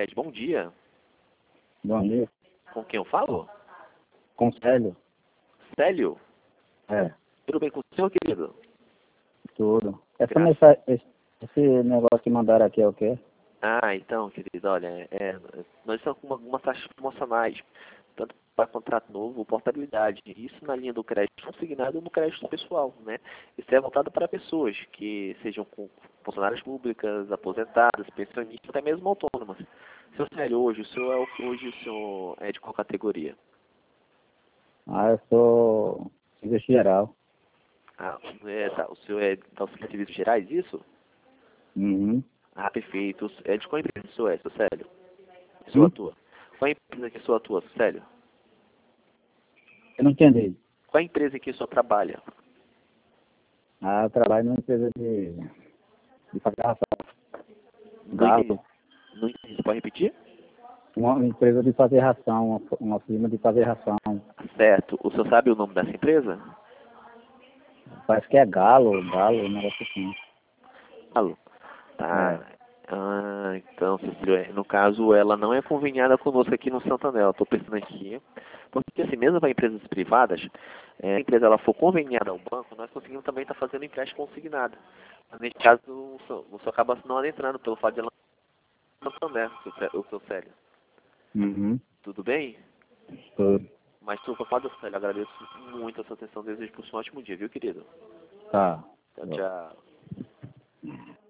Cred. Bom dia. Bom dia. Com quem eu falo? Com Célio? Célio? É, Tudo bem com o senhor, querido? tudo. Esse negócio que mandaram aqui é o quê? Ah, então, querido, olha, nós estamos com algumas taxas promocionais, tanto para contrato novo ou portabilidade. Isso na linha do crédito consignado ou no crédito pessoal, né? Isso é voltado para pessoas que sejam funcionárias públicas, aposentadas, pensionistas, até mesmo autônomas. Seu Célio, hoje o senhor é de qual categoria? Ah, eu sou serviço geral. Ah, o senhor é da auxílio de serviços gerais, isso? Uhum. Ah, perfeito. É de qual empresa o senhor é, seu Célio? O senhor Hum? atua? Qual é a empresa que o senhor atua, seu Célio? Eu não entendi. Qual é a empresa em que o senhor trabalha? Ah, eu trabalho numa empresa de fazer ração. Não entendi. Galo. Não entendi. Você pode repetir? Uma empresa de fazer ração, uma firma de fazer ração. Certo. O senhor sabe o nome dessa empresa? Parece que é Galo, um negócio assim. Alô. É. Tá. Ah, então, Cecília, no caso, ela não é conveniada conosco aqui no Santander. Estou pensando aqui. Porque, assim, mesmo para empresas privadas, se a empresa ela for conveniada ao banco, nós conseguimos também estar fazendo empréstimo consignado. Mas, nesse caso, o senhor acaba não adentrando pelo fato de ela não ser Santander, o seu Célio. Uhum. Tudo bem? Tudo. Mas, por favor, Célio, agradeço muito a sua atenção. Desejo para o senhor um ótimo dia, viu, querido? Tá. Tchau, tchau.